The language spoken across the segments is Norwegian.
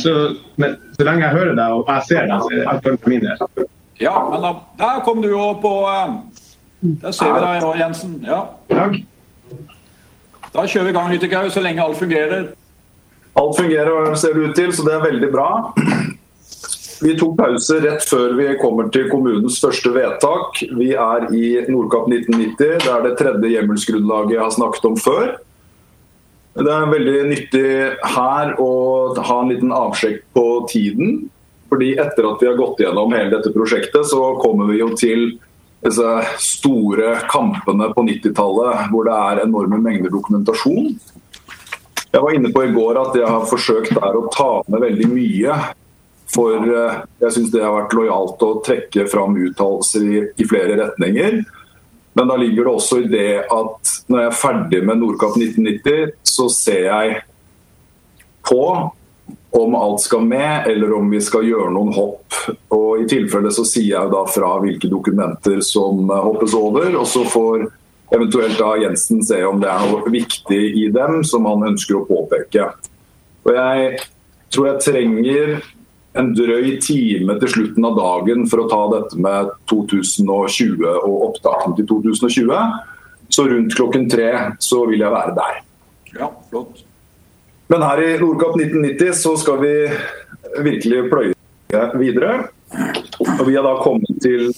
men så lenge jeg hører deg og jeg ser deg, så er alt for min del. Ja, men der kom du jo på... Der ser vi deg nå, Jensen. Ja. Takk. Da kjører vi i gang litt i gau, så lenge alt fungerer. Alt fungerer, ser det ut til, så det er veldig bra. Vi tok pause rett før vi kommer til kommunens første vedtak. Vi er i Nordkapp 1990. Det er det tredje hjemmelsgrunnlaget jeg har snakket om før. Det er veldig nyttig her å ha en liten avsjekk på tiden. Fordi etter at vi har gått gjennom hele dette prosjektet, så kommer vi jo til disse store kampene på 90-tallet, hvor det er enorme mengder dokumentasjon. Jeg var inne på i går at jeg har forsøkt der å ta med veldig mye, for jeg synes det har vært lojalt å trekke fram uttalelser i flere retninger. Men da ligger det også i det at når jeg er ferdig med Nordkapp 1990, så ser jeg på om alt skal med, eller om vi skal gjøre noen hopp. Og i tilfelle så sier jeg da fra hvilke dokumenter som hoppes over, og så får eventuelt da Jensen se om det er noe viktig i dem som han ønsker å påpeke. Og jeg tror jeg trenger en drøy time til slutten av dagen for å ta dette med 2020 og opptakten til 2020. Så rundt klokken 3 så vil jeg være der. Ja, flott. Men her i Nordkapp 1990 så skal vi virkelig pløye videre. Og vi har da kommet til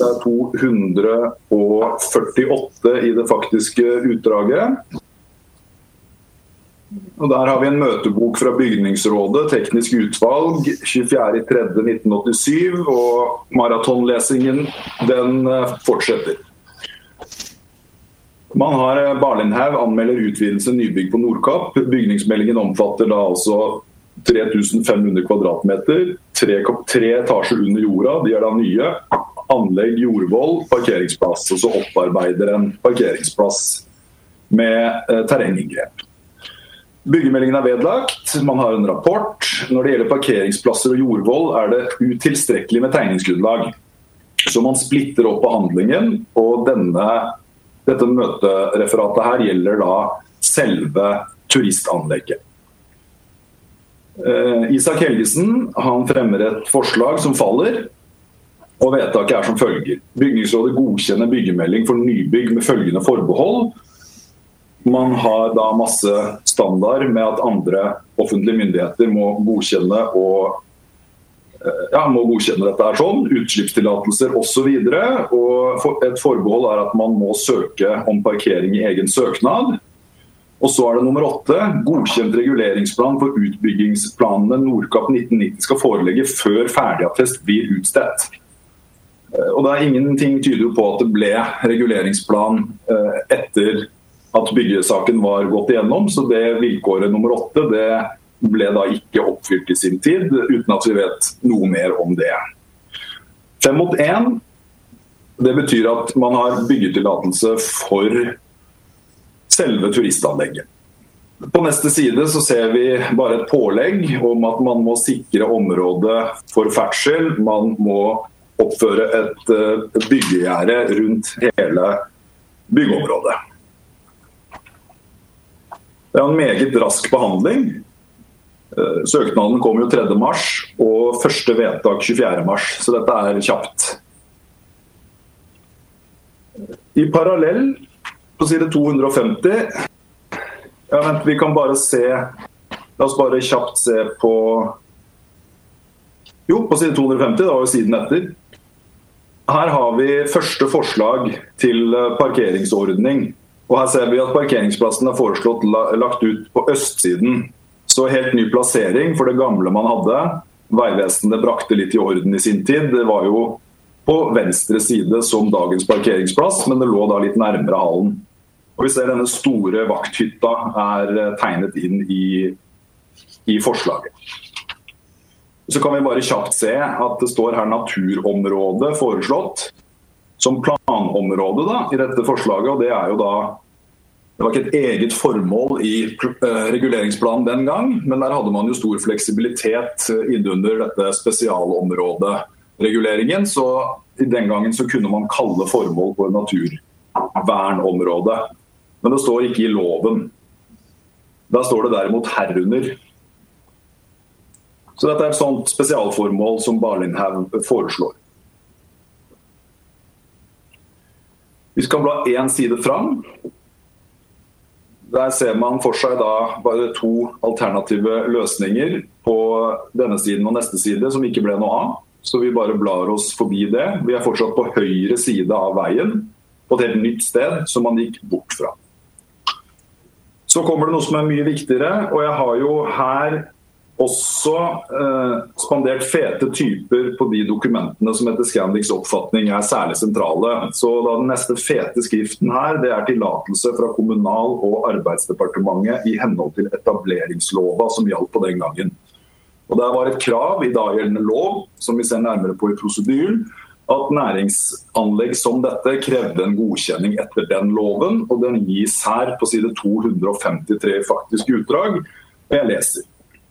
248 i det faktiske utdraget. Og der har vi en møtebok fra Bygningsrådet, teknisk utvalg, 24.3.1987, og maratonlesingen, den fortsetter. Man har Barlindhaug anmelder utvidelse nybygg på Nordkapp. Bygningsmeldingen omfatter da altså 3500 kvadratmeter, 3 etasjer under jorda, de er da nye, anlegg, jordvoll, parkeringsplass, og så opparbeider en parkeringsplass med terrenginngrep. Byggemeldingen er vedlagt, man har en rapport. Når det gjelder parkeringsplasser og jordvoll er det utilstrekkelig med tegningsgrunnlag. Så man splitter opp behandlingen, og dette møtereferatet her gjelder da selve turistanlegget. Isak Helgesen, han fremmer et forslag som faller, og vedtaket er som følger. Bygningsrådet godkjenner byggemelding for nybygg med følgende forbehold. Man har da masse standard med at andre offentlige myndigheter må godkjenne dette her sånn, utslippstillatelser og så videre. Og et forbehold er at man må søke om parkering i egen søknad. Og så er det nummer 8, godkjent reguleringsplan for utbyggingsplanene Nordkapp 1990 skal forelegge før ferdigattest blir utstedt. Og det er ingenting tyder på at det ble reguleringsplan etter at byggesaken var gått igjennom, så det vilkåret nummer 8, det ble da ikke oppfylt i sin tid, uten at vi vet noe mer om det. 5 mot 1, det betyr at man har byggetillatelse for selve turistanlegget. På neste side så ser vi bare et pålegg om at man må sikre området for ferdsel, man må oppføre et byggegjerde rundt hele byggeområdet. Det er en meget rask behandling. Søknaden kom jo 3. mars, og første vedtak 24. mars, så dette er kjapt. I parallell, på side 250, vi kan bare se, la oss bare kjapt se på, på side 250, det var jo siden etter. Her har vi første forslag til parkeringsordning. Og her ser vi at parkeringsplassen er foreslått lagt ut på østsiden. Så helt ny plassering for det gamle man hadde. Veivesenet brakte litt i orden i sin tid. Det var jo på venstre side som dagens parkeringsplass, men det lå da litt nærmere hallen. Og vi ser denne store vakthytta er tegnet inn i forslaget. Så kan vi bare kjapt se at det står her naturområde foreslått som planområde da, i dette forslaget, og det er jo da, det var ikke et eget formål i reguleringsplanen den gang, men der hadde man jo stor fleksibilitet innunder dette spesialområdereguleringen, så i den gangen så kunne man kalle formål på et naturvernområde. Men det står ikke i loven. Da står det derimot herunder. Så dette et sånt spesialformål som Barlindhaug foreslår. Vi skal bla en side fram. Der ser man for seg da bare 2 alternative løsninger på denne siden og neste side som ikke ble noe av. Så vi bare blar oss forbi det. Vi fortsatt på høyre side av veien, på et helt nytt sted som man gikk bort fra. Så kommer det noe som mye viktigere, og jeg har jo her også spandert fete typer på de dokumentene som etter Scandics oppfatning særlig sentrale. Så da den neste fete skriften her, det tillatelse fra Kommunal- og Arbeidsdepartementet i henhold til etableringslova som gjaldt på den gangen. Og det var et krav i dagjeldende lov, som vi ser nærmere på i prosedyren, at næringsanlegg som dette krevde en godkjenning etter den loven, og den gis her på side 253 faktisk utdrag, og jeg leser.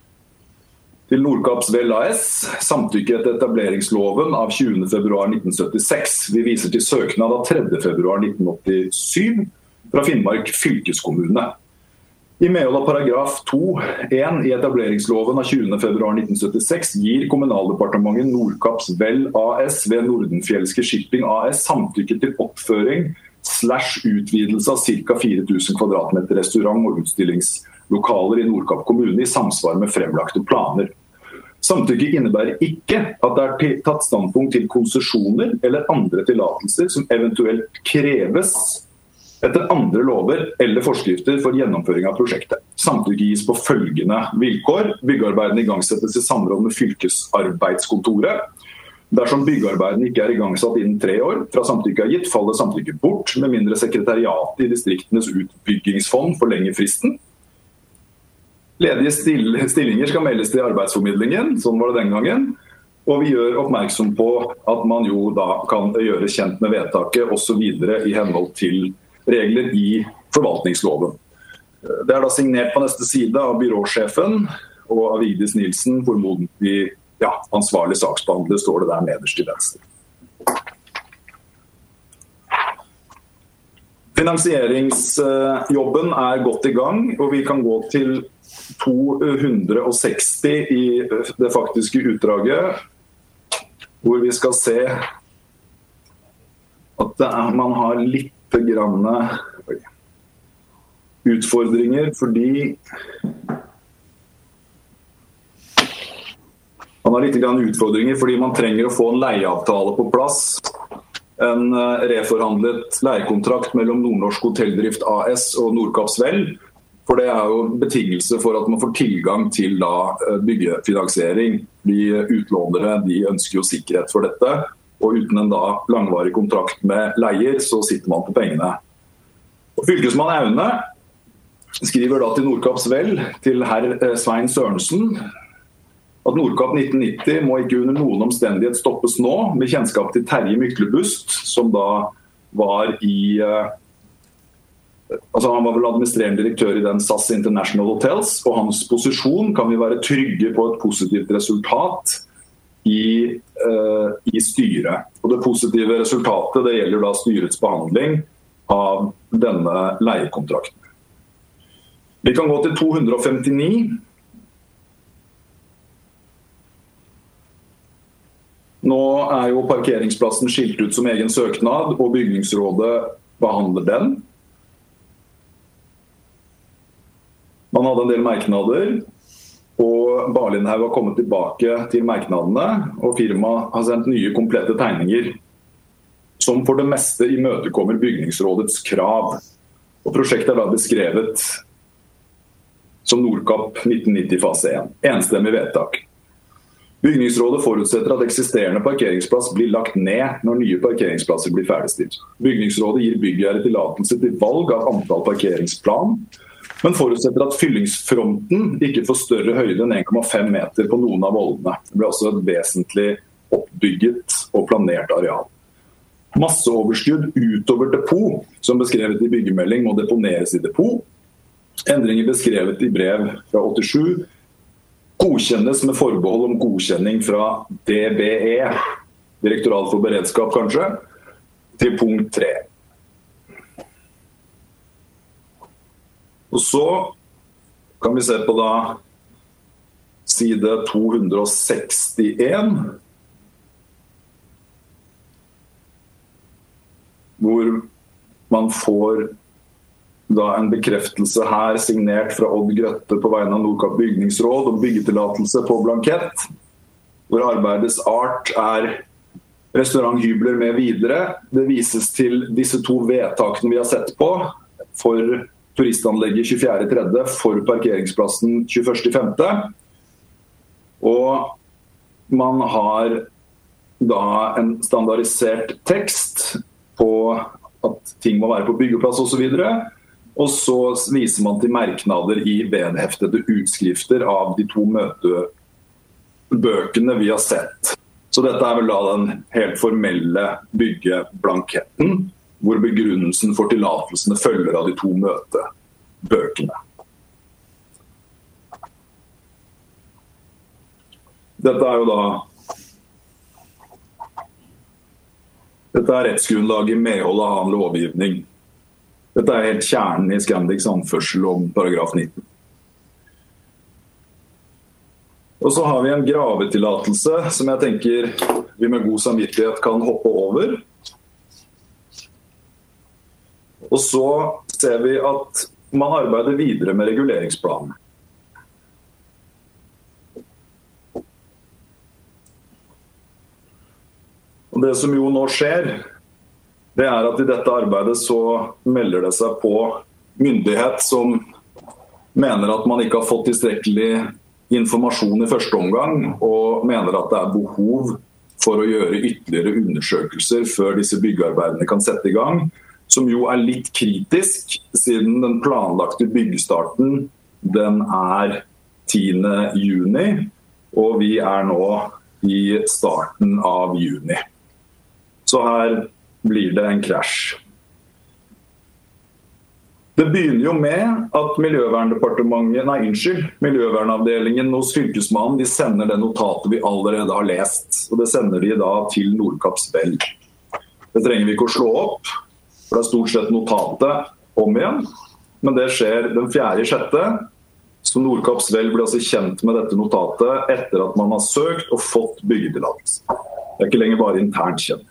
Til Nordkaps Vel AS, samtykke etter etableringsloven av 20. februar 1976. Vi viser til søknad av 3. februar 1987 fra Finnmark fylkeskommune. I medhold av paragraf 2.1 i etableringsloven av 20. februar 1976 gir Kommunaldepartementet Nordkaps Vel AS ved Nordenfjelske Shipping AS samtykke til oppføring / utvidelse av ca. 4000 kvadratmeter restaurant- og utstillingslokaler i Nordkapp kommune i samsvar med fremlagte planer. Samtykke innebærer ikke at det tatt standpunkt til konsesjoner eller andre tillatelser som eventuelt kreves etter andre lover eller forskrifter for gjennomføring av prosjektet. Samtykke gis på følgende vilkår. Byggearbeidene igangsettes i samråd med fylkesarbeidskontoret. Dersom byggearbeidene ikke igangsatt innen 3 år fra samtykke gitt, faller samtykke bort, med mindre sekretariatet i distriktenes utbyggingsfond forlenger fristen. Ledige stillinger skal meldes til arbeidsformidlingen, sånn var det den gangen. Og vi gjør oppmerksom på at man jo da kan gjøre kjent med vedtaket og så videre i henhold til regler i forvaltningsloven. Det da signert på neste side av byråsjefen og av Vigdis Nilsen, formodentlig ansvarlig saksbehandler, står det der nederst til venstre. Finansieringsjobben godt i gang, og vi kan gå til 260 i det faktiske utdraget, hvor vi skal se at man har litt grann utfordringer, fordi man trenger å få en leieavtale på plass, en reforhandlet leiekontrakt mellom Nordnorsk Hotelldrift AS og Nordkaps Vel, for det jo betingelse for at man får tilgang til byggefinansiering. De utlånere de ønsker jo sikkerhet for dette, og uten en langvarig kontrakt med leier, så sitter man på pengene. Og Fylkesmann Aune skriver til Nordkaps Vel, til herr Svein Sørensen, at Nordkapp 1990 må ikke under noen omstendighet stoppes nå, med kjennskap til Terje Myklebust, som da var han var vel administrerende direktør i den SAS International Hotels, og hans posisjon kan vi være trygge på et positivt resultat i styret. Og det positive resultatet det gjelder da styrets behandling av denne leiekontrakten. Vi kan gå til 259. Nå jo parkeringsplassen skilt ut som egen søknad, og bygningsrådet behandler den. Man hadde en del merknader, og Barlindhaug har kommet tilbake til merknadene, og firmaet har sendt nye komplette tegninger, som for det meste imøtekommer bygningsrådets krav. Og prosjektet da beskrevet som Nordkapp 1990 fase 1. Enstemmig vedtak. Bygningsrådet forutsetter at eksisterende parkeringsplass blir lagt ned når nye parkeringsplasser blir ferdigstilt. Bygningsrådet gir byggherre tillatelse til valg av antall parkeringsplan, men forutsetter at fyllingsfronten ikke får større høyde enn 1,5 meter på noen av vollene. Det blir også et vesentlig oppbygget og planert areal. Masseoverskudd utover depot, som beskrevet i byggemelding, må deponeres i depot. Endringer beskrevet i brev fra 87 godkjennes med forbehold om godkjenning fra DBE, Direktorat for beredskap kanskje, til punkt 3. Og så kan vi se på side 261, hvor man får da en bekreftelse her signert fra Odd Grøtte på vegne av Nordkapp bygningsråd og byggetillatelse på blankett, hvor arbeidets art restauranthybler med videre. Det vises til disse 2 vedtakene vi har sett på for turistanlegget 24.3, for parkeringsplassen 21.5. Og man har da en standardisert tekst på at ting må være på byggeplass og så videre. Og så viser man til merknader i vedheftede utskrifter av de 2 møtebøkene vi har sett. Så dette vel da den helt formelle byggeblanketten, hvor begrunnelsen for tillatelsene følger av de 2 møtebøkene. Dette jo da Dette rettsgrunnlaget i medhold av annen lovgivning. Dette helt kjernen i Scandics anførsel om paragraf 19. Og så har vi en gravetillatelse som jeg tenker vi med god samvittighet kan hoppe over. Og så ser vi at man arbeider videre med reguleringsplanen. Og det som jo nå skjer, det at i dette arbeidet så melder det seg på myndighet som mener at man ikke har fått tilstrekkelig informasjon i første omgang, og mener at det behov for å gjøre ytterligere undersøkelser før disse byggearbeidene kan sette i gang, som jo litt kritisk, siden den planlagte byggestarten den 10. juni, og vi nå i starten av juni. Så her blir det en krasj. Det begynner jo med at Miljøvernavdelingen hos Fylkesmannen de sender det notatet vi allerede har lest, og det sender de da til Nordkapps Vel. Det trenger vi ikke å slå opp, for det stort sett notatet om igjen, men det skjer den 4.6., så Nordkapps Vel blir altså kjent med dette notatet etter at man har søkt og fått byggetillatelse. Det ikke lenger bare internt kjent.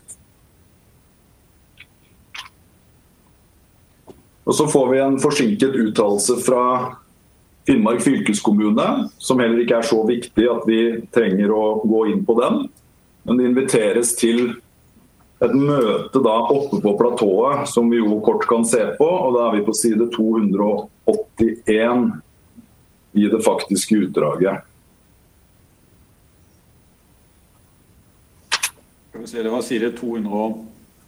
Og så får vi en forsinket uttalelse fra Finnmark fylkeskommune, som heller ikke så viktig at vi trenger å gå inn på den. Men det inviteres til et møte da oppe på platået, som vi jo kort kan se på, og da vi på side 281 i det faktiske utdraget. Skal vi se, det var side 200...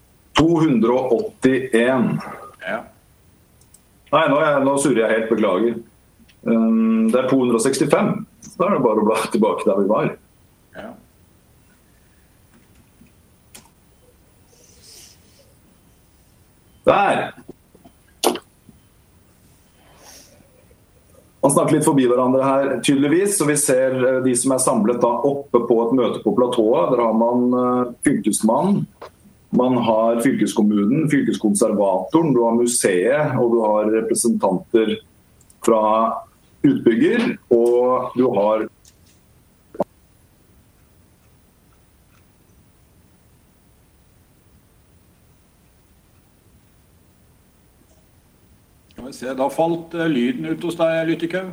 281. Ja. Nei, nå surrer jeg helt, beklager. Det 265. Da det bare å bla tilbake der vi var. Ja. Der! Man snakker litt forbi hverandre her, tydeligvis, så vi ser de som samlet da oppe på et møte på platået. Der har man fylkesmannen. Man har fylkeskommunen, fylkeskonservatoren, du har museet, og du har representanter fra utbygger, og du har... Skal vi se, da falt lyden ut hos deg, Lyttikau.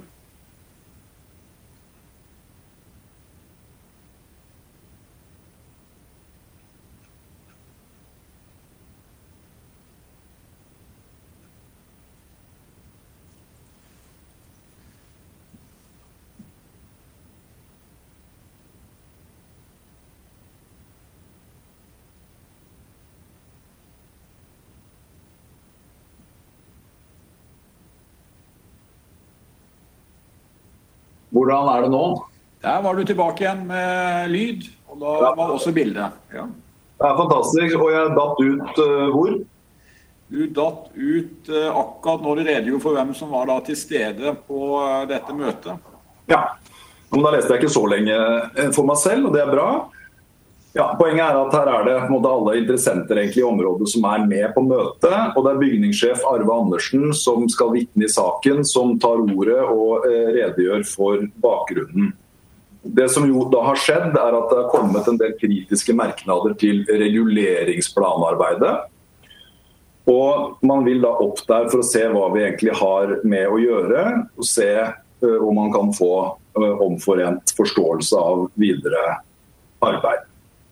Hvordan det nå? Der var du tilbake igjen med lyd, og da var også bildet. Ja. Det fantastisk, og jeg datt ut hvor? Du datt ut akkurat når du redegjorde for hvem som var da til stede på dette møtet. Ja, men da leste jeg ikke så lenge for meg selv, og det bra. Ja, poenget at her det på en måte alle interessenter egentlig i området som med på møtet, og det bygningssjef Arve Andersen som skal vitne i saken, som tar ordet og redegjør for bakgrunnen. Det som jo da har skjedd at det har kommet en del kritiske merknader til reguleringsplanarbeidet. Og man vil da opp der for å se hva vi egentlig har med å gjøre, og se om man kan få omforent forståelse av videre arbeid.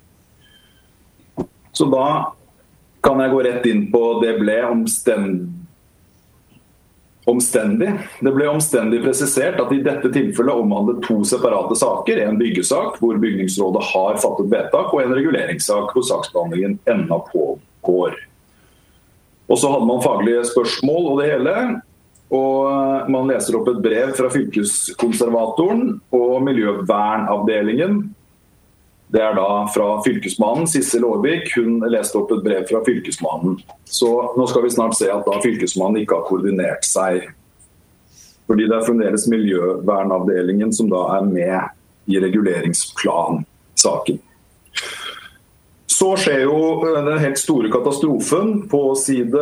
Så da kan jeg gå rett inn på det ble omstendig. Det ble omstendig presisert at i dette tilfellet omhandlet 2 separate saker, en byggesak hvor bygningsrådet har fattet vedtak, og en reguleringssak hvor saksbehandlingen enda pågår. Og så hadde man faglige spørsmål og det hele, og man leser opp et brev fra fylkeskonservatoren og miljøvernavdelingen. Det da fra fylkesmannen, Sissel Aarvik, hun leste opp et brev fra fylkesmannen. Så nå skal vi snart se at da fylkesmannen ikke har koordinert seg. Fordi det fremdeles miljøvernavdelingen som da med i reguleringsplansaken. Så skjer jo den helt store katastrofen på side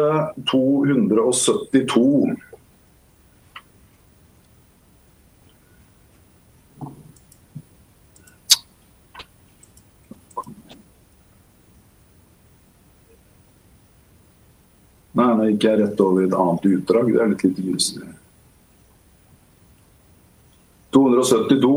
272. Nei, nå gikk jeg rett over et annet utdrag. Det litt gruselig. 272.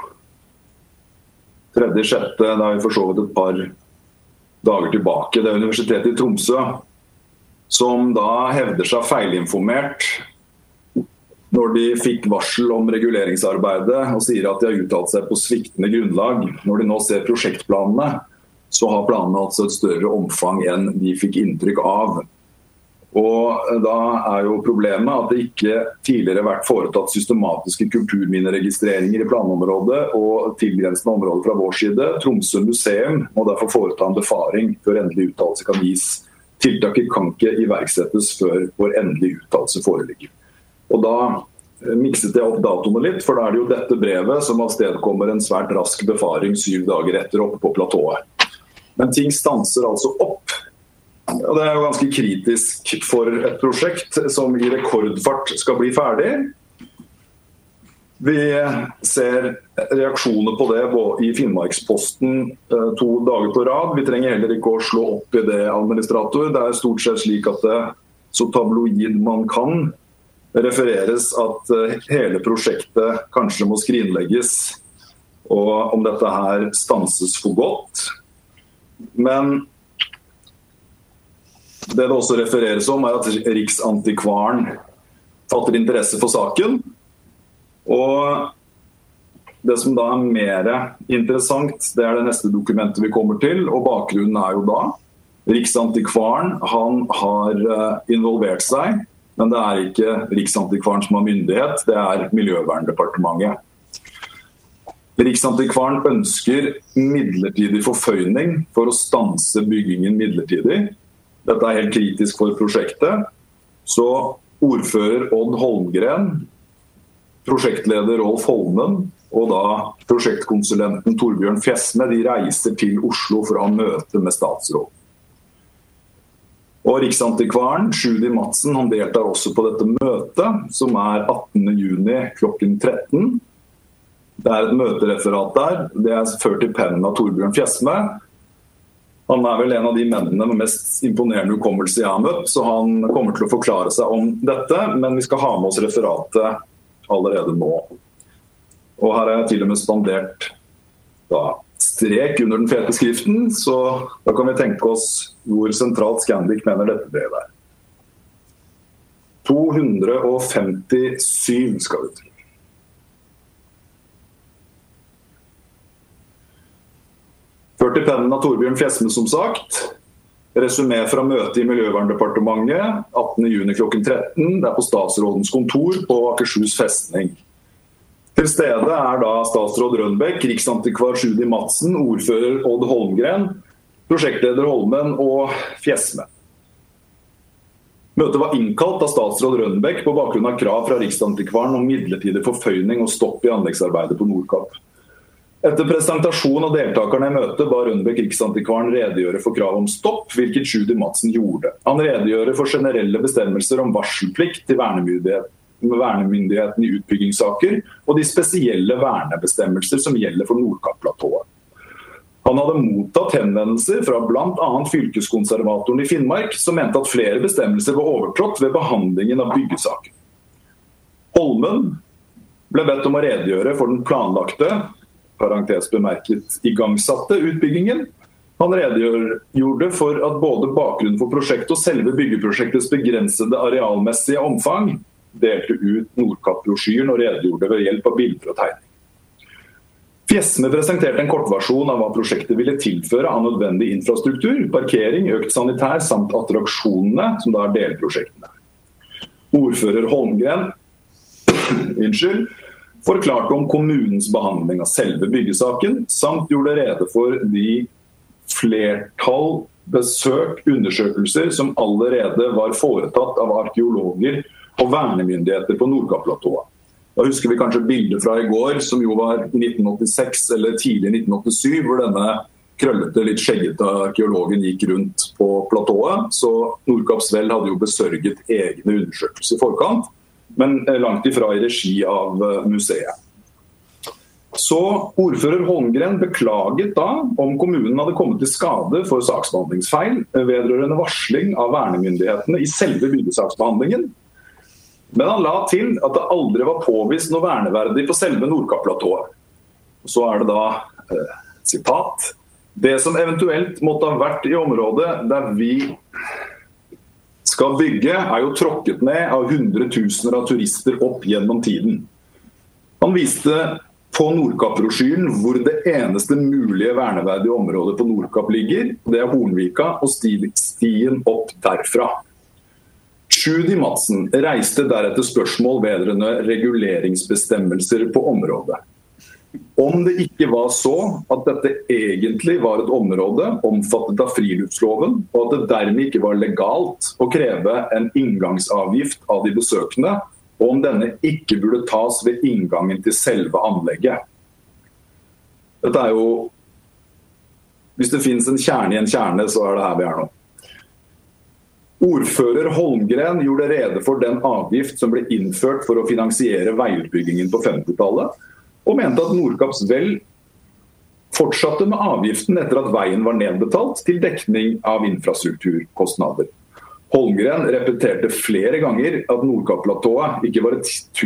3.6. Da har vi forsovet et par dager tilbake. Det Universitetet i Tromsø som da hevder seg feilinformert når de fikk varsel om reguleringsarbeidet og sier at de har uttalt seg på sviktende grunnlag. Når de nå ser prosjektplanene, så har planene altså et større omfang enn de fikk inntrykk av. Og da jo problemet at det ikke tidligere har vært foretatt systematiske kulturminneregistreringer i planområdet og tilgrensende områder fra vår side. Tromsø museum må derfor foreta en befaring før endelig uttalelse kan gis. Tiltaket kan ikke iverksettes før vår endelige uttalelse foreligger. Og da mikset jeg opp datoene litt, for da det jo dette brevet som avstedkommer en svært rask befaring 7 dager etter oppe på platået. Men ting stanser altså opp. Og det jo ganske kritisk for et prosjekt som i rekordfart skal bli ferdig. Vi ser reaksjoner på det i Finnmarksposten 2 dager på rad. Vi trenger heller ikke å slå opp i det, administrator. Det stort sett slik at det så tabloid man kan refereres at hele prosjektet kanskje må skrinlegges, og om dette her stanses for godt. Men det også refereres om at Riksantikvaren fatter interesse for saken. Og det som da mer interessant, det det neste dokumentet vi kommer til, og bakgrunnen jo da. Riksantikvaren, han har involvert seg, men det ikke Riksantikvaren som har myndighet, det Miljøverndepartementet. Riksantikvaren ønsker midlertidig forføyning for å stanse byggingen midlertidig. Dette helt kritisk for prosjektet. Så ordfører Odd Holmgren, prosjektleder Rolf Holmen og da prosjektkonsulenten Torbjørn Fjesme, de reiser til Oslo for å ha møte med statsråd. Og Riksantikvaren, Sjudi Madsen, han deltar også på dette møtet, som 18. juni klokken 13. Det et møtereferat der. Det ført i pennen av Torbjørn Fjesme. Han vel en av de mennene med mest imponerende hukommelse jeg har møtt, så han kommer til å forklare seg om dette, men vi skal ha med oss referatet allerede nå. Og her jeg til og med spandert strek under den fete skriften, så da kan vi tenke oss hvor sentralt Scandic mener dette brevet 257 skal vi til. Ført i pennen av Torbjørn Fjesme som sagt. Resumé fra møtet i Miljøverndepartementet 18. juni klokken 13. Det på statsrådens kontor på Akershus festning. Til stede da statsråd Rønbekk, Riksantikvar Sjudi Madsen, ordfører Odd Holmgren, prosjektleder Holmen og Fjesme. Møtet var innkalt av statsråd Rønbekk på bakgrunn av krav fra Riksantikvaren om midlertidig forføyning og stopp i anleggsarbeidet på Nordkapp. Etter presentasjon av deltakerne i møtet ba Rønbekk Riksantikvaren redegjøre for krav om stopp, hvilket Sjudi Madsen gjorde. Han redegjorde for generelle bestemmelser om varselplikt til med vernemyndigheten i utbyggingssaker og de spesielle vernebestemmelser som gjelder for Nordkapp-platået. Han hadde mottatt henvendelser fra blant annet fylkeskonservatoren i Finnmark, som mente at flere bestemmelser var overtrådt ved behandlingen av byggesaken. Holmen ble bedt om å redegjøre for den planlagte, parentes bemerket, igangsatte utbyggingen. Han redegjorde for at både bakgrunnen for prosjektet og selve byggeprosjektets begrensede arealmessige omfang delte ut Nordkapp-brosjyren og redegjorde ved hjelp av bilder og tegning. Fjesme presenterte en kortversjon av hva prosjektet ville tilføre av nødvendig infrastruktur, parkering, økt sanitær samt attraksjonene, som da er delprosjektene. Ordfører Holmgren forklarte om kommunens behandling av selve byggesaken, samt gjorde rede for de flertall besøk, undersøkelser som allerede var foretatt av arkeologer og vernemyndigheter på Nordkapp-platået. Da husker vi kanskje bildet fra i går, som jo var 1986 eller tidlig 1987, hvor denne krøllete, litt skjeggete arkeologen gikk rundt på platået. Så Nordkapps Vel hadde jo besørget egne undersøkelser i forkant, men langt ifra i regi av museet. Så ordfører Holmgren beklaget da om kommunen hadde kommet til skade for saksbehandlingsfeil vedrørende varsling av vernemyndighetene i selve byggesaksbehandlingen. Men han la til at det aldri var påvist noe verneverdig på selve Nordkapp-platået. Så er det da, sitat, det som eventuelt måtte ha vært i området der vi skal bygge er jo tråkket ned av 100.000 av turister opp gjennom tiden. Han viste på Nordkapp-brosjyren hvor det eneste mulige verneverdige området på Nordkapp ligger, det er Hornvika og stien opp derfra. Trudy Madsen reiste deretter spørsmål vedrørende reguleringsbestemmelser på området. Om det ikke var så at dette egentlig var et område omfattet av friluftsloven, og at det dermed ikke var legalt å kreve en inngangsavgift av de besøkende, og om denne ikke burde tas ved inngangen til selve anlegget. Dette er jo, hvis det finnes en kjerne i en kjerne, så er det her vi er nå. Ordfører Holmgren gjorde rede for den avgift som ble innført for å finansiere veiutbyggingen på 50-tallet, og mente at Nordkapps Vel fortsatte med avgiften etter at veien var nedbetalt til dekning av infrastrukturkostnader. Holmgren repeterte flere ganger at Nordkapp-platået ikke var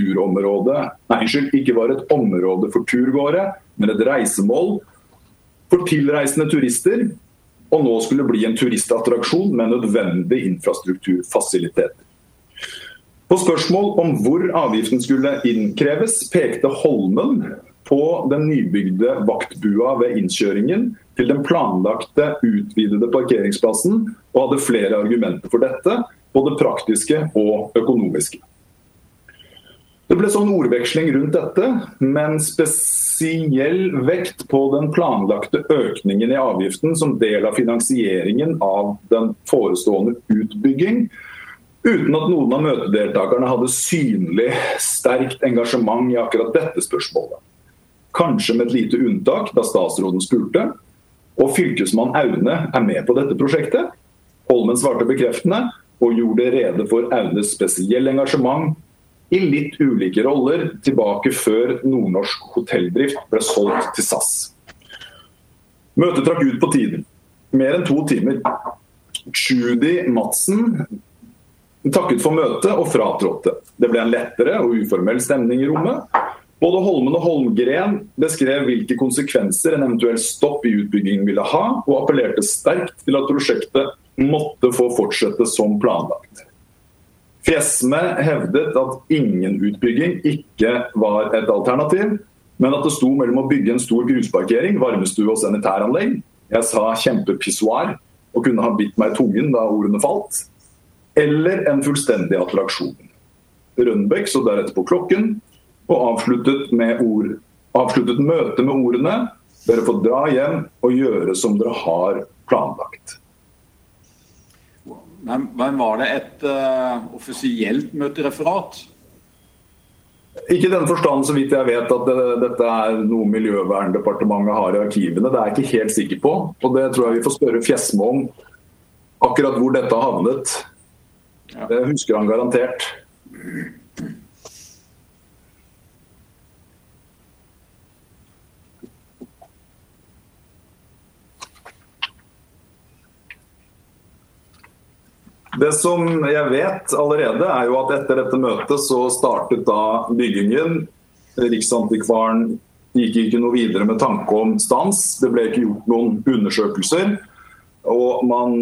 et område for turgåere, men et reisemål for tilreisende turister, og nå skulle bli en turistattraksjon med nødvendig infrastrukturfasiliteter. På spørsmål om hvor avgiften skulle innkreves, pekte Holmen på den nybygde vaktbua ved innkjøringen til den planlagte utvidede parkeringsplassen, og hadde flere argumenter for dette, både praktiske og økonomiske. Det ble sånn ordveksling rundt dette, men spesiell vekt på den planlagte økningen i avgiften som del av finansieringen av den forestående utbygging, uten at noen av møtedeltakerne hadde synlig sterkt engasjement i akkurat dette spørsmålet. Kanskje med et lite unntak da statsråden spurte, og fylkesmann Aune er med på dette prosjektet. Holmen svarte bekreftende og gjorde rede for Aunes spesielle engasjement i litt ulike roller tilbake før Nordnorsk hotelldrift ble solgt til SAS. Møtet trakk ut på tiden. Mer enn 2 timer. Trudy Madsen takket for møtet og fratrådte. Det ble en lettere og uformell stemning i rommet. Både Holmen og Holmgren beskrev hvilke konsekvenser en eventuell stopp i utbyggingen ville ha, og appellerte sterkt til at prosjektet måtte få fortsette som planlagt. Fjesme hevdet at ingen utbygging ikke var et alternativ, men at det sto mellom å bygge en stor grusparkering, varmestue og sanitæranlegg. Jeg sa kjempepissoar og kunne ha bitt meg i tungen da ordene falt. Eller en fullstendig attraksjon. Rønbekk så deretter på klokken, og avsluttet møtet med ordene dere får dra hjem og gjøre som dere har planlagt. Men var det et offisielt møtereferat? Ikke i den forstand så vidt jeg vet at dette er noe Miljøverndepartementet har i arkivene. Det er jeg ikke helt sikker på, og det tror jeg vi får spørre Fjesme om akkurat hvor dette har havnet. Det husker han garantert. Det som jeg vet allerede jo at etter dette møtet så startet da byggingen. Riksantikvaren gikk ikke noe videre med tanke om stans. Det ble ikke gjort noen undersøkelser. Og man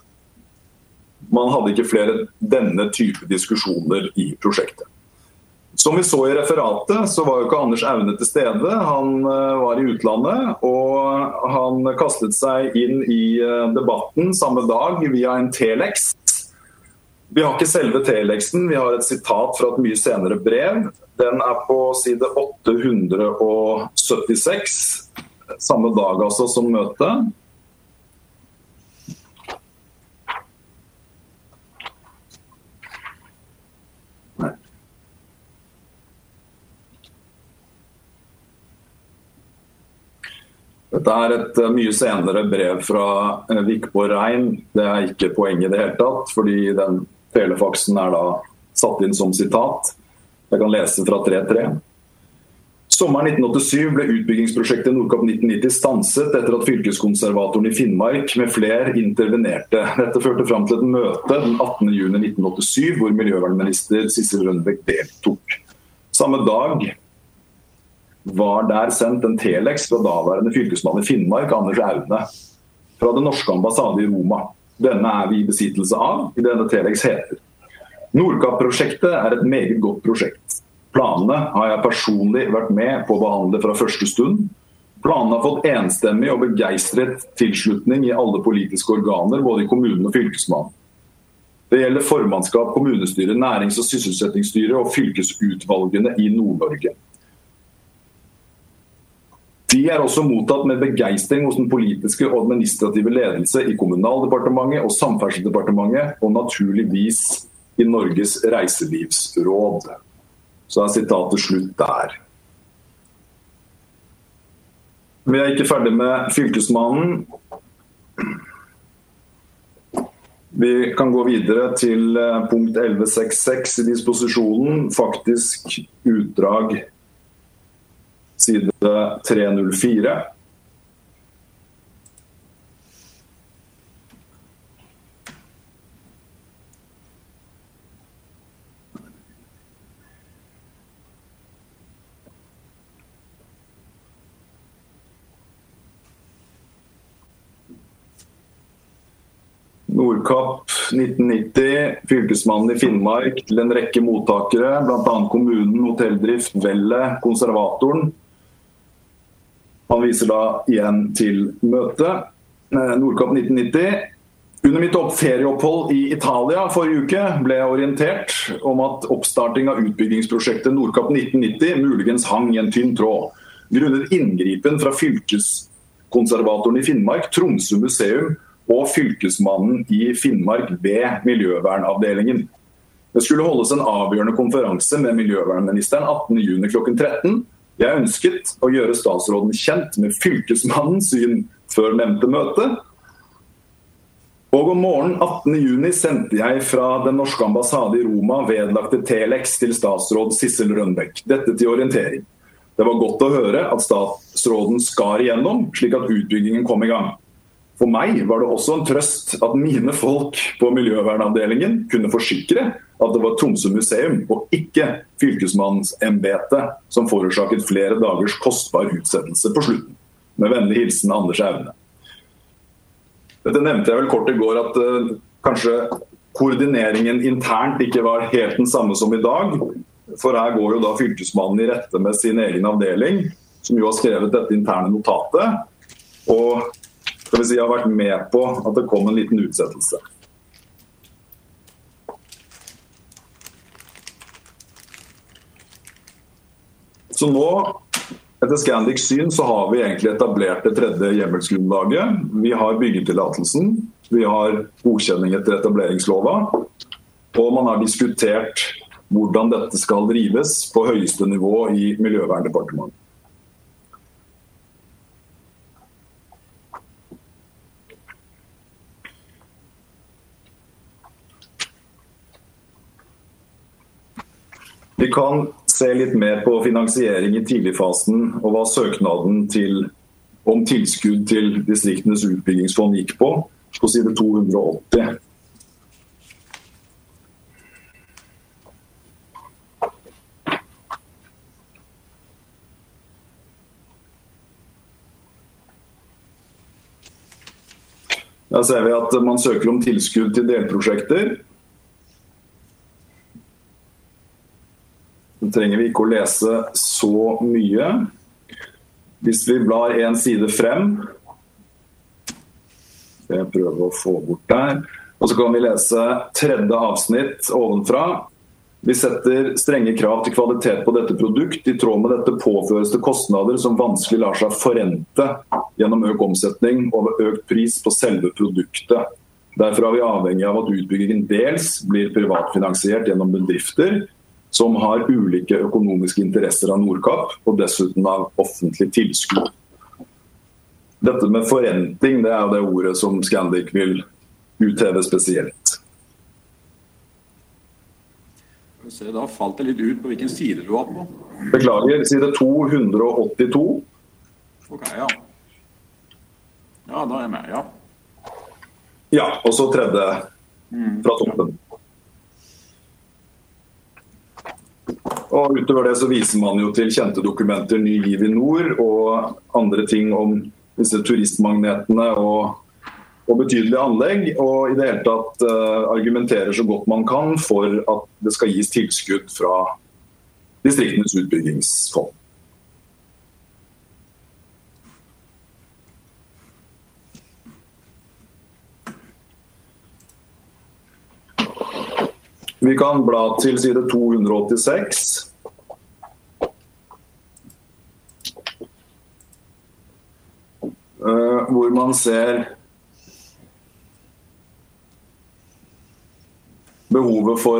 hadde ikke flere denne type diskusjoner i prosjektet. Som vi så i referatet, så var jo ikke Anders Aune til stede. Han var i utlandet, og han kastet seg inn i debatten samme dag via en telex. Vi har ikke selve telexen, vi har et sitat fra et mye senere brev. Den på side 876, samme dag altså som møtet. Dette et mye senere brev fra Vikborg Rein. Det ikke poenget i det hele tatt, fordi den telefaxen da satt inn som sitat. Jeg kan lese fra 3.3. Sommeren 1987 ble utbyggingsprosjektet Nordkapp 1990 stanset etter at fylkeskonservatoren i Finnmark med flere intervenerte. Dette førte fram til et møte den 18. juni 1987, hvor miljøvernminister Sissel Rønbeck deltok. Samme dag var der sendt en telex fra daværende fylkesmann i Finnmark, Anders Aune, fra den norske ambassade i Roma. Denne vi i besittelse av, i denne telex heter. Nordkapp-prosjektet et meget godt prosjekt. Planene har jeg personlig vært med på å behandle fra første stund. Planene har fått enstemmig og begeistret tilslutning i alle politiske organer, både i kommunen og fylkesmannen. Det gjelder formannskap, kommunestyre, nærings- og sysselsettingsstyre og fylkesutvalgene i Nord-Norge. De også mottatt med begeistring hos den politiske og administrative ledelse i Kommunaldepartementet og Samferdselsdepartementet, og naturligvis i Norges reiselivsråd. Så sitatet slutt der. Vi ikke ferdig med fylkesmannen. Vi kan gå videre til punkt 1166 i disposisjonen, faktisk utdrag side 304. Nordkapp 1990, fylkesmannen i Finnmark til en rekke mottakere, blant annet kommunen, hotelldrift, Vellet, konservatoren. Han viser da igjen til møtet. Nordkapp 1990. Under mitt ferieopphold i Italia forrige uke ble jeg orientert om at oppstarting av utbyggingsprosjektet Nordkapp 1990 muligens hang i en tynn tråd. Grunnet inngripen fra fylkeskonservatoren i Finnmark, Tromsø museum og fylkesmannen i Finnmark ved Miljøvernavdelingen. Det skulle holdes en avgjørende konferanse med miljøvernministeren 18. juni klokken 13. Jeg ønsket å gjøre statsråden kjent med fylkesmannens syn før nevnte møte. Og om morgenen 18. juni sendte jeg fra den norske ambassade i Roma vedlagte telex til statsråd Sissel Rønbeck. Dette til orientering. Det var godt å høre at statsråden skar igjennom, slik at utbyggingen kom i gang. For meg var det også en trøst at mine folk på miljøvernavdelingen kunne forsikre at det var Tromsø museum og ikke fylkesmannens embete som forårsaket flere dagers kostbar utsettelse på slutten. Med vennlig hilsen Anders Aune. Dette nevnte jeg vel kort i går at kanskje koordineringen internt ikke var helt den samme som i dag. For her går jo da fylkesmannen i rette med sin egen avdeling, som jo har skrevet dette interne notatet. Og skal vi si, har vært med på at det kom en liten utsettelse. Så nå, etter Scandics syn, så har vi egentlig etablert det tredje hjemmelsgrunnlaget. Vi har byggetillatelsen, vi har godkjenning etter etableringslova, og man har diskutert hvordan dette skal drives på høyeste nivå i Miljøverndepartementet. Vi kan se litt mer på finansiering i tidligfasen og hva søknaden om tilskudd til distriktenes utbyggingsfond gikk på side 280. Der ser vi at man søker om tilskudd til delprosjekter. Så trenger vi ikke å lese så mye. Hvis vi blar en side frem, skal jeg prøve å få bort der, og så kan vi lese tredje avsnitt ovenfra. Vi setter strenge krav til kvalitet på dette produkt. I tråd med dette påføres det kostnader som vanskelig lar seg forrente gjennom økt omsetning og økt pris på selve produktet. Derfor er vi avhengig av at utbyggingen dels blir privatfinansiert gjennom bedrifter som har ulike økonomiske interesser av Nordkapp, og dessuten av offentlig tilskudd. Dette med forrenting, det er det ordet som Scandic vil utheve spesielt. Så da falt det litt ut på hvilken side du var på. Beklager, side 282. Ok, ja. Ja, da er jeg med, ja. Ja, og så tredje fra toppen. Og utover det så viser man jo til kjente dokumenter, Ny Giv i Nord, og andre ting om disse turistmagnetene og betydelige anlegg, og i det hele tatt argumenterer så godt man kan for at det skal gis tilskudd fra distriktenes utbyggingsfond. Vi kan bla til side 286. Hvor man ser behovet for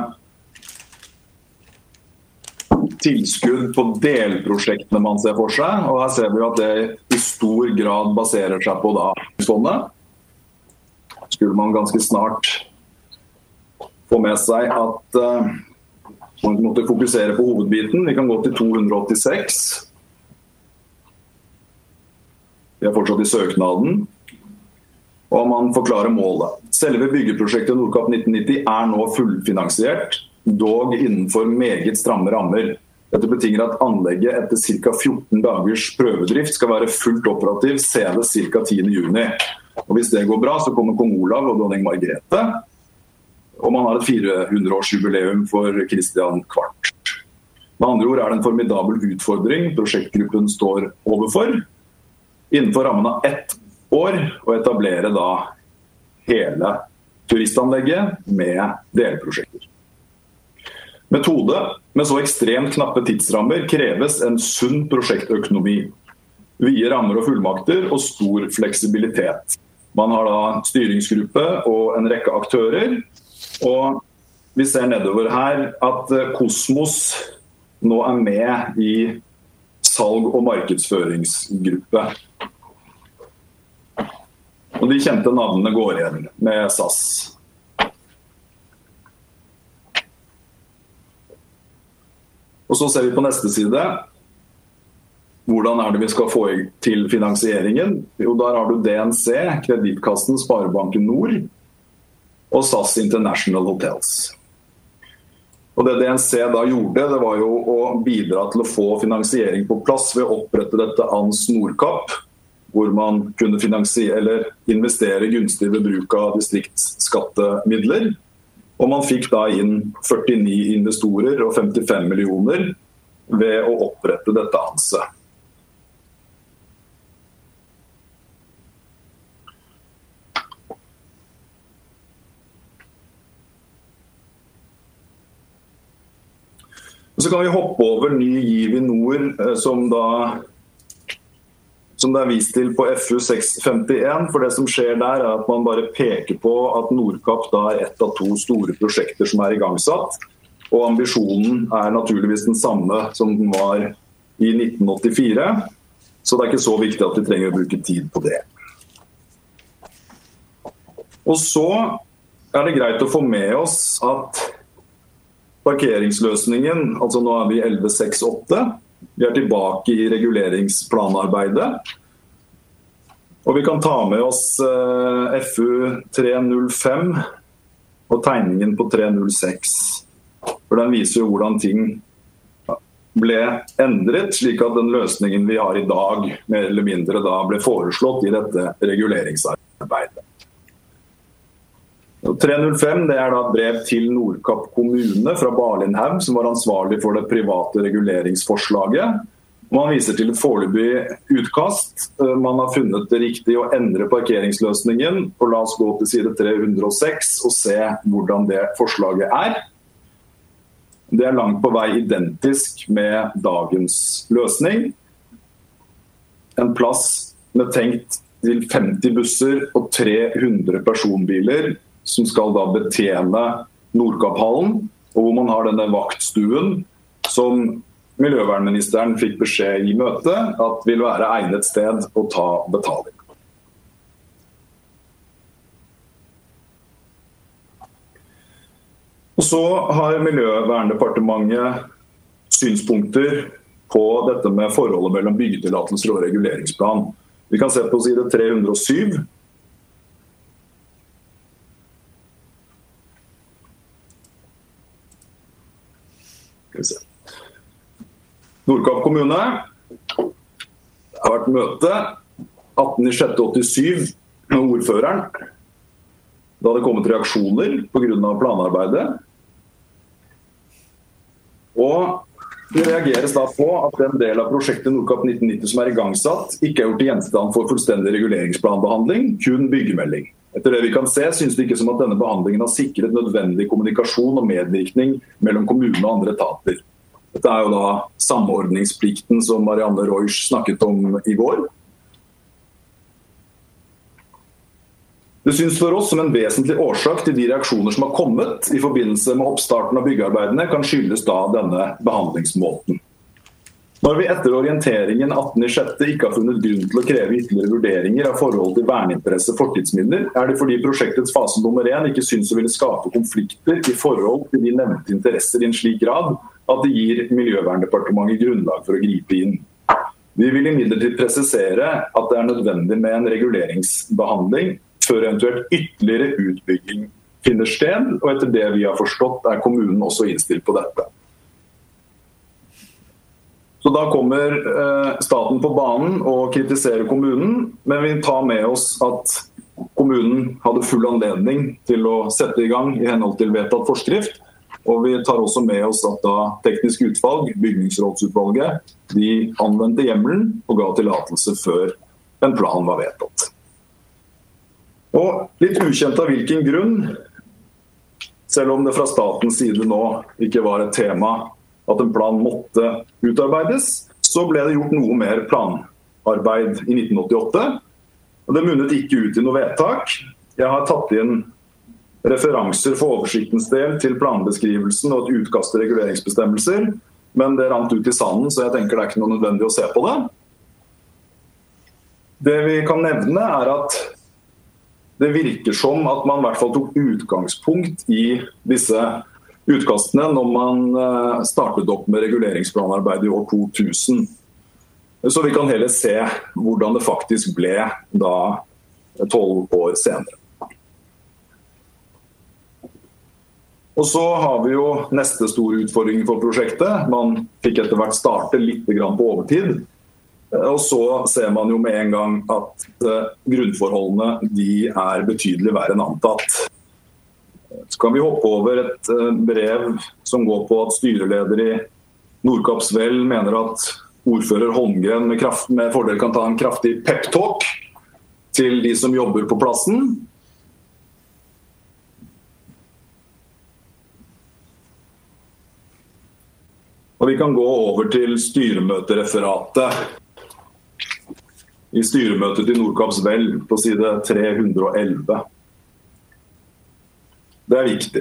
tilskudd på delprosjektene man ser for seg, og her ser vi at det i stor grad baserer seg på fondet. Skulle man ganske snart få med seg at man måtte fokusere på hovedbiten. Vi kan gå til 286. Vi er fortsatt i søknaden. Og man forklarer målet. Selve byggeprosjektet Nordkapp 1990 er nå fullfinansiert, dog innenfor meget stramme rammer. Dette betinger at anlegget etter ca. 14 dagers prøvedrift skal være fullt operativ senest ca. 10. juni. Og hvis det går bra, så kommer kong Olav og dronning Margrethe. Og man har et 400-årsjubileum for Kristian Kvart. Med andre ord er det en formidabel utfordring prosjektgruppen står overfor, innenfor rammen av 1 år, å etablere da hele turistanlegget med delprosjekter. Metode med så ekstremt knappe tidsrammer kreves en sunn prosjektøkonomi, vide rammer og fullmakter og stor fleksibilitet. Man har da styringsgruppe og en rekke aktører, og vi ser nedover her at Kosmos nå er med i salg- og markedsføringsgruppe. Og de kjente navnene går igjen med SAS. Og så ser vi på neste side. Hvordan er det vi skal få til finansieringen? Jo, der har du DNC, Kredittkassen, Sparebanken Nord og SAS International Hotels. Og det DNC da gjorde, det var jo å bidra til å få finansiering på plass ved å opprette dette ANS Nordkapp, hvor man kunne investere gunstig ved bruk av distriktsskattemidler. Og man fikk da inn 49 investorer og 55 millioner ved å opprette dette ANSet. Så kan vi hoppe over Ny Giv i Nord, som det er vist til på FU 651, for det som skjer der er at man bare peker på at Nordkapp da er ett av 2 store prosjekter som er igangsatt, og ambisjonen er naturligvis den samme som den var i 1984, så det er ikke så viktig at vi trenger å bruke tid på det. Og så er det greit å få med oss at parkeringsløsningen, altså nå er vi 1168, vi er tilbake i reguleringsplanarbeidet. Og vi kan ta med oss FU 305 og tegningen på 306. For den viser jo hvordan ting ble endret, slik at den løsningen vi har i dag, mer eller mindre da ble foreslått i dette reguleringsarbeidet. 305 det da brev til Nordkapp kommune fra Barlindhaug, som var ansvarlig for det private reguleringsforslaget. Man viser til et foreløpig utkast. Man har funnet det riktig å endre parkeringsløsningen, og la oss gå til side 306 og se hvordan det forslaget er. Det langt på vei identisk med dagens løsning. En plass med tenkt til 50 busser og 300 personbiler som skal da betjene Nordkapphallen, og hvor man har denne vaktstuen som miljøvernministeren fikk beskjed i møtet at vil være egnet sted å ta betaling. Og så har Miljøverndepartementet synspunkter på dette med forholdet mellom byggetillatelser og reguleringsplan. Vi kan se på side 307. Skal vi se. Nordkapp kommune har vært møte 18.06.87 med ordføreren, da det kommet reaksjoner på grunn av planarbeidet. Og det reageres da på at den del av prosjektet Nordkapp 1990 som er igangsatt, ikke er gjort til gjenstand for fullstendig reguleringsplanbehandling, kun byggemelding. Etter det vi kan se, synes det ikke som at denne behandlingen har sikret nødvendig kommunikasjon og medvirkning mellom kommunen og andre etater. Dette er jo da samordningsplikten som Marianne Reusch snakket om i går. Det synes for oss som en vesentlig årsak til de reaksjoner som har kommet i forbindelse med oppstarten av byggearbeidene kan skyldes da denne behandlingsmåten. Når vi etter orienteringen 18.06. ikke har funnet grunn til å kreve ytterligere vurderinger av forhold til verneinteresse fortidsmidler, er det fordi prosjektets fase nummer 1 ikke synes å ville skape konflikter i forhold til de nevnte interesser i en slik grad at det gir Miljøverndepartementet grunnlag for å gripe inn. Vi vil imidlertid presisere at det er nødvendig med en reguleringsbehandling før eventuelt ytterligere utbygging finner sted, og etter det vi har forstått er kommunen også innstilt på dette. Så da kommer staten på banen og kritiserer kommunen, men vi tar med oss at kommunen hadde full anledning til å sette i gang i henhold til vedtatt forskrift, og vi tar også med oss at da teknisk utvalg, bygningsrådsutvalget, de anvendte hjemmelen og ga tillatelse før en plan var vedtatt. Og litt ukjent av hvilken grunn, selv om det fra statens side nå ikke var et tema at en plan måtte utarbeides, så ble det gjort noe mer planarbeid i 1988. Og det munnet ikke ut i noe vedtak. Jeg har tatt inn referanser for oversiktens del til planbeskrivelsen og et utkast til reguleringsbestemmelser, men det rant ut i sanden, så jeg tenker det er ikke noe nødvendig å se på det. Det vi kan nevne er at det virker som at man i hvert fall tok utgangspunkt i disse utkastene når man startet opp med reguleringsplanarbeid i år 2000. Så vi kan heller se hvordan det faktisk ble da 12 år senere. Og så har vi jo neste store utfordring for prosjektet. Man fikk etter hvert starte litt på overtid. Og så ser man jo med en gang at grunnforholdene de er betydelig verre enn antatt. Så kan vi hoppe over et brev som går på at styreleder i Nordkappsvel mener at ordfører Holmgren med fordel kan ta en kraftig pep-talk til de som jobber på plassen. Og vi kan gå over til styremøtereferatet i styremøtet til Nordkappsvel på side 311. Det er viktig.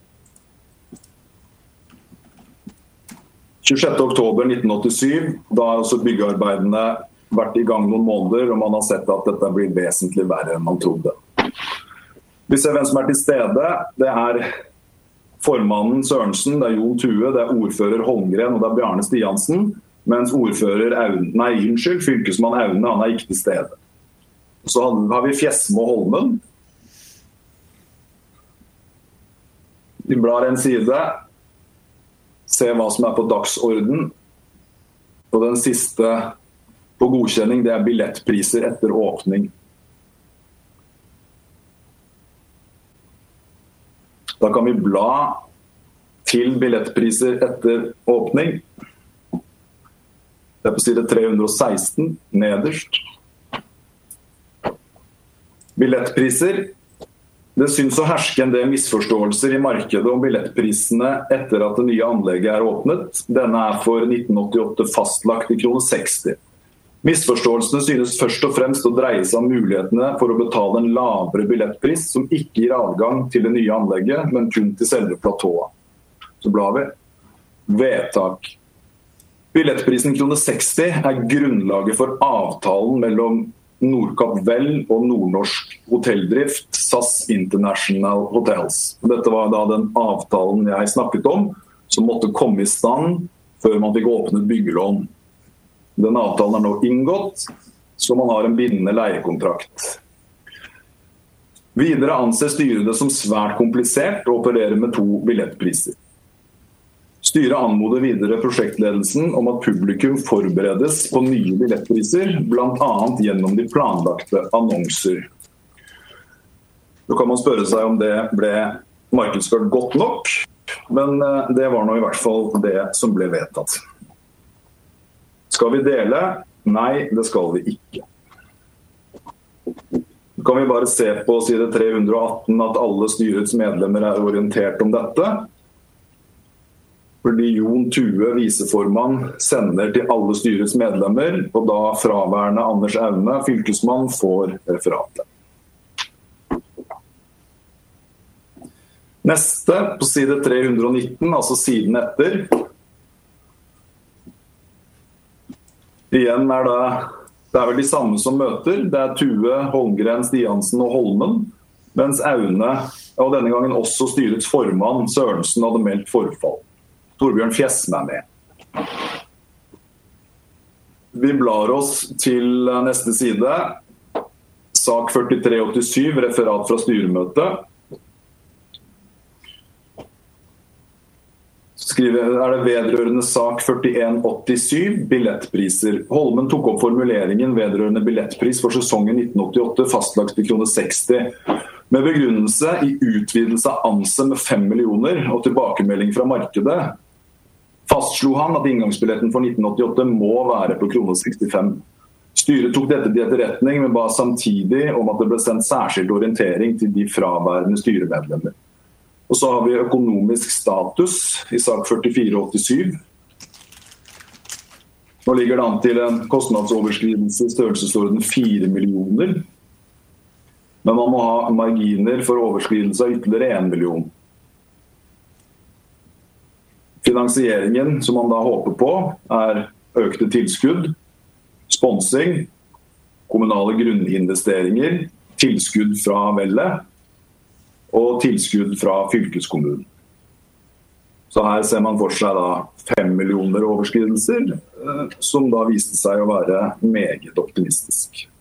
26. oktober 1987, da har også byggearbeidene vært i gang noen måneder, og man har sett at dette blir vesentlig verre enn man trodde. Vi ser hvem som er til stede. Det er formannen Sørensen, det er Jon Tue, det er ordfører Holmgren og det er Bjarne Stiansen, mens fylkesmann Aune, han er ikke til stede. Så har vi Fjesmo Holmen. Vi blar en side, se hva som er på dagsorden. Og den siste på godkjenning, det er billettpriser etter åpning. Da kan vi bla til billettpriser etter åpning. Det på side 316, nederst. Billettpriser. Det synes å herske en del misforståelser i markedet om billettprisene etter at det nye anlegget åpnet. Denne for 1988 fastlagt i kroner 60. Misforståelsene synes først og fremst å dreie seg om mulighetene for å betale en lavere billettpris som ikke gir adgang til det nye anlegget, men kun til selve platået. Så blar vi. Vedtak. Billettprisen kroner 60 grunnlaget for avtalen mellom Nordkapp Vel og Nordnorsk Hotelldrift, SAS International Hotels. Dette var da den avtalen jeg snakket om, som måtte komme i stand før man fikk åpnet byggelån. Den avtalen nå inngått, så man har en bindende leiekontrakt. Videre anser styret det som svært komplisert å operere med 2 billettpriser. Styret anmoder videre prosjektledelsen om at publikum forberedes på nye billettpriser, blant annet gjennom de planlagte annonser. Så kan man spørre seg om det ble markedsført godt nok, men det var nå i hvert fall det som ble vedtatt. Skal vi dele? Nei, det skal vi ikke. Så kan vi bare se på side 318 at alle styrets medlemmer orientert om dette. Fordi Jon Tue, viseformann, sender til alle styrets medlemmer, og da fraværende Anders Aune, fylkesmann, får referatet. Neste, på side 319, altså siden etter. Igjen det vel de samme som møter. Det Tue, Holmgren, Stiansen og Holmen, mens Aune, og denne gangen også styrets formann, Sørensen, hadde meldt forfall. Torbjørn Fjesme med. Vi blar oss til neste side. Sak 4387, referat fra styremøtet. Det vedrørende sak 4187, billettpriser. Holmen tok opp formuleringen vedrørende billettpris for sesongen 1988, fastlagt til kroner 60. Med begrunnelse i utvidelse av anse med 5 millioner og tilbakemelding fra markedet, fastslo han at inngangsbilletten for 1988 må være på kroner 65. Styret tok dette til etterretning, men ba samtidig om at det ble sendt særskilt orientering til de fraværende styremedlemmer. Og så har vi økonomisk status i sak 4487. Nå ligger det an til en kostnadsoverskridelse i størrelsesorden 4 millioner. Men man må ha marginer for overskridelse av ytterligere 1 million. Finansieringen som man da håper på økte tilskudd, sponsing, kommunale grunninvesteringer, tilskudd fra Vellet og tilskudd fra fylkeskommunen. Så her ser man for seg da 5 millioner overskridelser, som da viste seg å være meget optimistisk.